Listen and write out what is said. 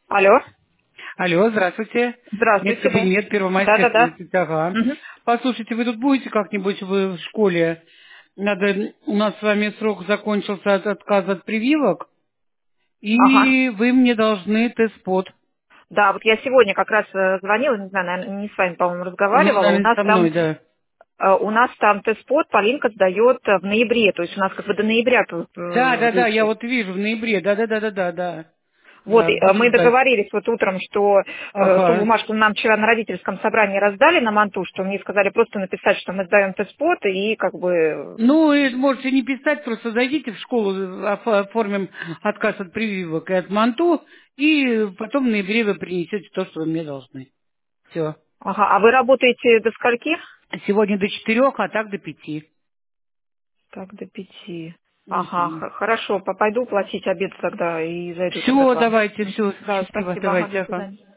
Алло. Алло, здравствуйте. Здравствуйте, да. Медкабинет, Первомайская, Да-да-да. 30, ага. Мгм. Послушайте, вы тут будете как-нибудь в школе? Надо, у нас с вами срок закончился от отказа от прививок, Ага. и вы мне должны тест-под. Да, вот я сегодня как раз звонила, не знаю, наверное, не с вами, по-моему, Ну, разговаривала. У наверное, нас со там мной, да. тест-под Полинка сдает в ноябре, то есть у нас как бы до ноября Да, я действует. вот вижу в ноябре, да. Вот, и, Буду мы ждать. договорились вот утром, что ту Ага. бумажку нам вчера на родительском собрании раздали на манту, что мне сказали просто написать, что мы сдаем тест-под, и как бы... Ну, и можете не писать, просто зайдите в школу, оформим отказ от прививок и от МАНТУ, и потом в ноябре вы принесете то, что вы мне должны. Все. Ага, а вы работаете до скольки? Сегодня до 4, а так до 5. Так, до 5. Ага, Угу. хорошо, пойду платить обед тогда и зайду тогда Все, к вам. давайте, Мгм. все, Да, счастливо, спасибо, ага, давайте, до ага. свидания.